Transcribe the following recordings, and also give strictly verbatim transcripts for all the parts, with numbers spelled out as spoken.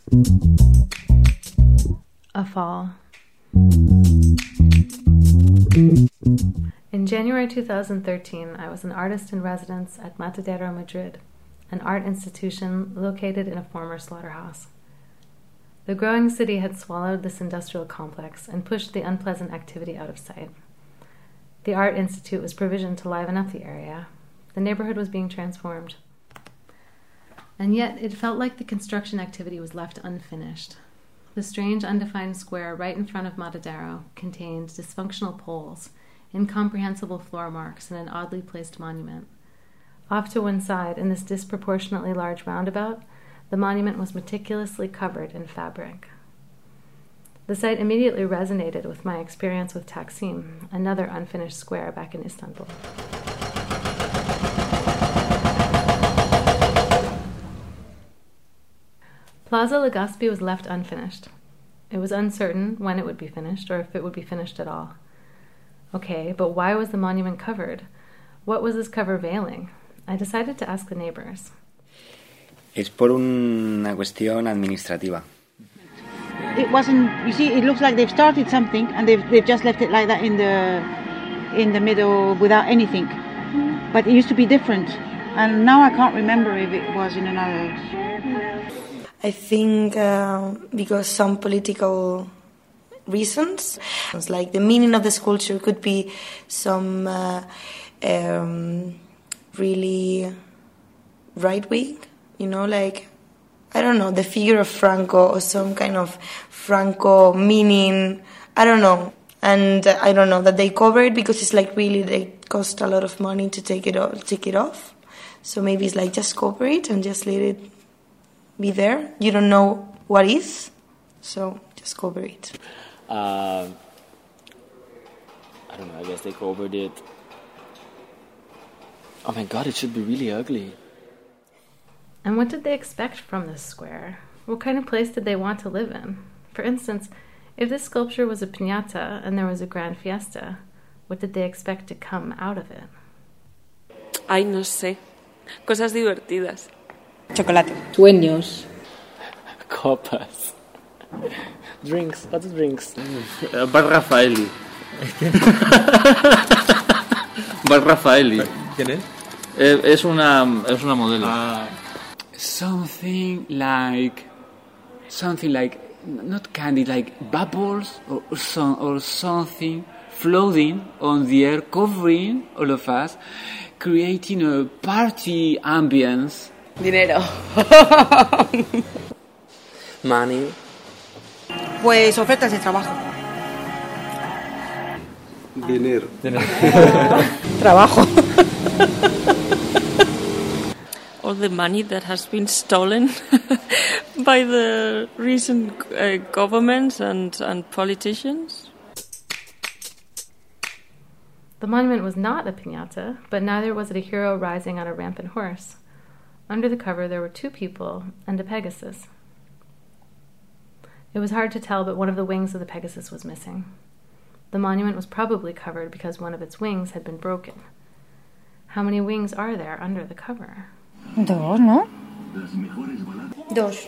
A fall. In January two thousand thirteen, I was an artist in residence at Matadero, Madrid, an art institution located in a former slaughterhouse. The growing city had swallowed this industrial complex and pushed the unpleasant activity out of sight. The Art Institute was provisioned to liven up the area. The neighborhood was being transformed. And yet, it felt like the construction activity was left unfinished. The strange, undefined square right in front of Matadero contained dysfunctional poles, incomprehensible floor marks, and an oddly placed monument. Off to one side, in this disproportionately large roundabout, the monument was meticulously covered in fabric. The site immediately resonated with my experience with Taksim, another unfinished square back in Istanbul. Plaza Legazpi was left unfinished. It was uncertain when it would be finished or if it would be finished at all. Okay, but why was the monument covered? What was this cover veiling? I decided to ask the neighbors. Es por una cuestión administrativa. It wasn't, you see, it looks like they've started something and they've, they've just left it like that in the in the middle without anything. But it used to be different. And now I can't remember if it was in another... I think uh, because some political reasons, it's like the meaning of the sculpture could be some uh, um, really right-wing, you know, like, I don't know, the figure of Franco or some kind of Franco meaning, I don't know. And uh, I don't know, that they cover it because it's like really, they cost a lot of money to take it off, take it off. So maybe it's like just cover it and just let it be there. You don't know what is, so just cover it. Uh, I don't know, I guess they covered it. Oh my god, it should be really ugly. And what did they expect from this square? What kind of place did they want to live in? For instance, if this sculpture was a piñata and there was a grand fiesta, what did they expect to come out of it? Ay, no sé. Cosas divertidas. Chocolate. Sueños. Copas. Drinks. What's drinks? Uh, Bar Raffaelli. Bar Raffaelli. ¿Quién es? Eh, es una es una modelo. Ah. Something like, something like, not candy, like bubbles or, or, some, or something floating on the air, covering all of us, creating a party ambience. Dinero. Money. Pues ofertas de trabajo. Dinero. Trabajo. All the money that has been stolen by the recent uh, governments and, and politicians. The monument was not a piñata, but neither was it a hero rising on a rampant horse. Under the cover there were two people and a Pegasus. It was hard to tell, but one of the wings of the Pegasus was missing. The monument was probably covered because one of its wings had been broken. How many wings are there under the cover? Dos, ¿no? Dos.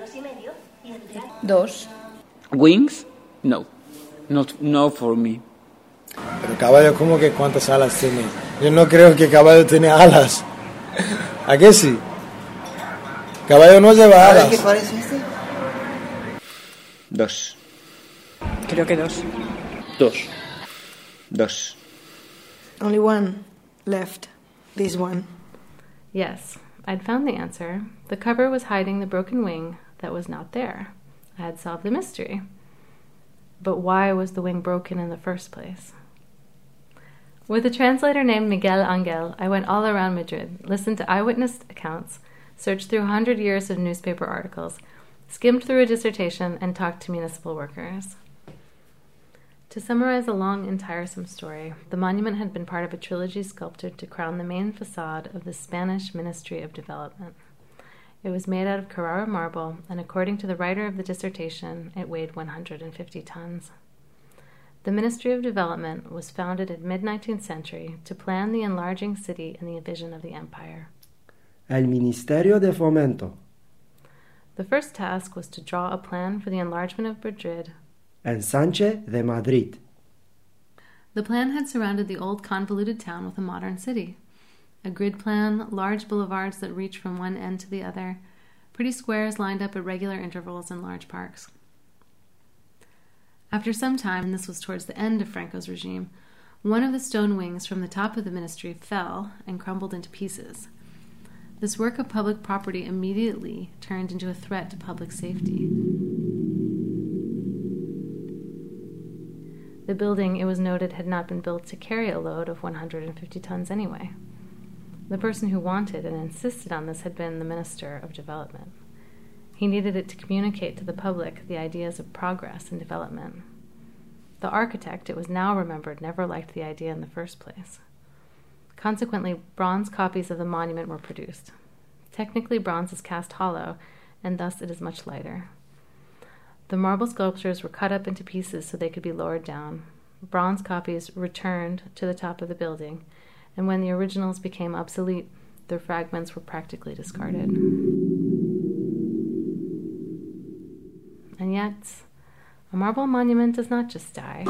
Dos. Wings? No. Not, no for me. Pero caballo, ¿cómo que cuántas alas tiene? Yo no creo que caballo tiene alas. ¿A qué sí? Caballo no lleva alas. ¿Qué parece este? Dos. Creo que dos. Dos. Dos. Only one left. This one. Yes, I'd found the answer. The cover was hiding the broken wing that was not there. I had solved the mystery. But why was the wing broken in the first place? With a translator named Miguel Angel, I went all around Madrid, listened to eyewitness accounts, searched through a hundred years of newspaper articles, skimmed through a dissertation, and talked to municipal workers. To summarize a long and tiresome story, the monument had been part of a trilogy sculpted to crown the main facade of the Spanish Ministry of Development. It was made out of Carrara marble, and according to the writer of the dissertation, it weighed one hundred fifty tons. The Ministry of Development was founded in mid-nineteenth century to plan the enlarging city and the vision of the empire. El Ministerio de Fomento. The first task was to draw a plan for the enlargement of Madrid. Ensanche de Madrid. The plan had surrounded the old convoluted town with a modern city. A grid plan, large boulevards that reach from one end to the other, pretty squares lined up at regular intervals in large parks. After some time, and this was towards the end of Franco's regime, one of the stone wings from the top of the ministry fell and crumbled into pieces. This work of public property immediately turned into a threat to public safety. The building, it was noted, had not been built to carry a load of one hundred fifty tons anyway. The person who wanted and insisted on this had been the Minister of Development. He needed it to communicate to the public the ideas of progress and development. The architect, it was now remembered, never liked the idea in the first place. Consequently, bronze copies of the monument were produced. Technically, bronze is cast hollow, and thus it is much lighter. The marble sculptures were cut up into pieces so they could be lowered down. Bronze copies returned to the top of the building, and when the originals became obsolete, their fragments were practically discarded. And yet, a marble monument does not just die.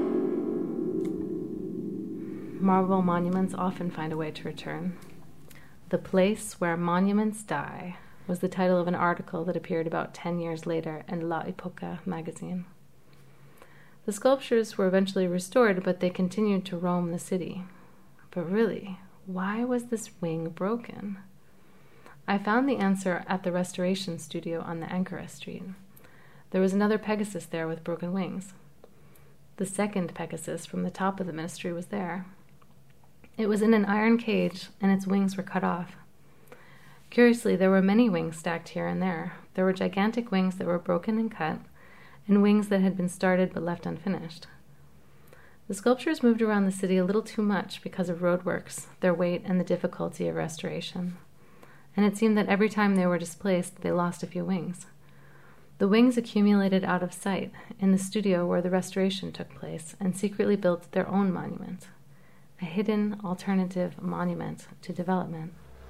Marble monuments often find a way to return. The Place Where Monuments Die was the title of an article that appeared about ten years later in La Époque magazine. The sculptures were eventually restored, but they continued to roam the city. But really, why was this wing broken? I found the answer at the restoration studio on the Ankara Street. There was another Pegasus there with broken wings. The second Pegasus from the top of the ministry was there. It was in an iron cage, and its wings were cut off. Curiously, there were many wings stacked here and there. There were gigantic wings that were broken and cut, and wings that had been started but left unfinished. The sculptures moved around the city a little too much because of roadworks, their weight, and the difficulty of restoration. And it seemed that every time they were displaced, they lost a few wings. The wings accumulated out of sight in the studio where the restoration took place and secretly built their own monument, a hidden alternative monument to development.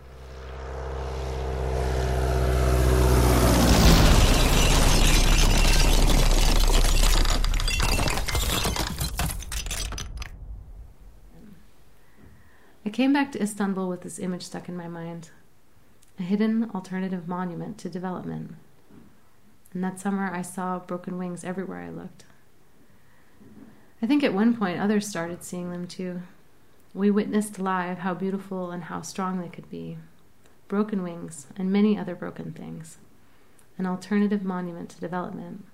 I came back to Istanbul with this image stuck in my mind, a hidden alternative monument to development. And that summer I saw broken wings everywhere I looked. I think at one point others started seeing them too. We witnessed live how beautiful and how strong they could be. Broken wings and many other broken things. An alternative monument to development.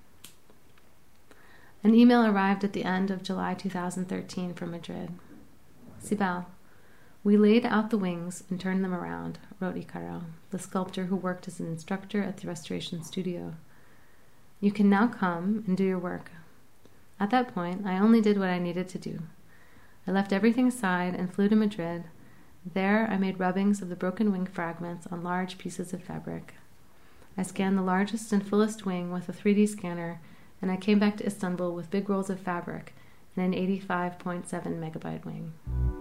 An email arrived at the end of July two thousand thirteen from Madrid. Sibel, we laid out the wings and turned them around, wrote Icaro, the sculptor who worked as an instructor at the restoration studio. You can now come and do your work. At that point, I only did what I needed to do. I left everything aside and flew to Madrid. There, I made rubbings of the broken wing fragments on large pieces of fabric. I scanned the largest and fullest wing with a three D scanner, and I came back to Istanbul with big rolls of fabric and an eighty-five point seven megabyte wing.